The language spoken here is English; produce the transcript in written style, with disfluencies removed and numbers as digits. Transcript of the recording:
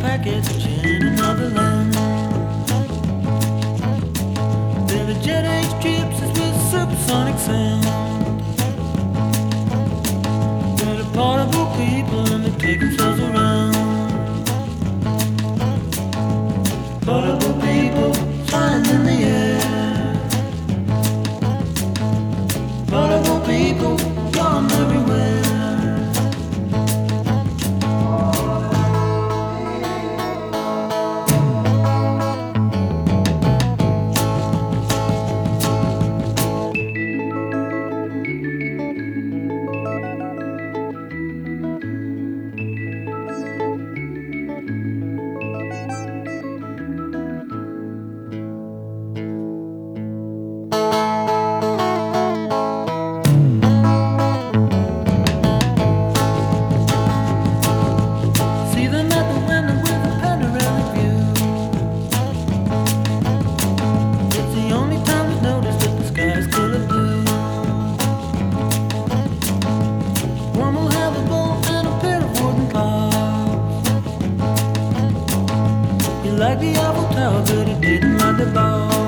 package in another land. There are jet age gypsies with supersonic sound. They're the portable people and they take themselves around. Portable people flying in the air. Portable people gone everywhere. Like the Eiffel Tower, but he didn't like the ball.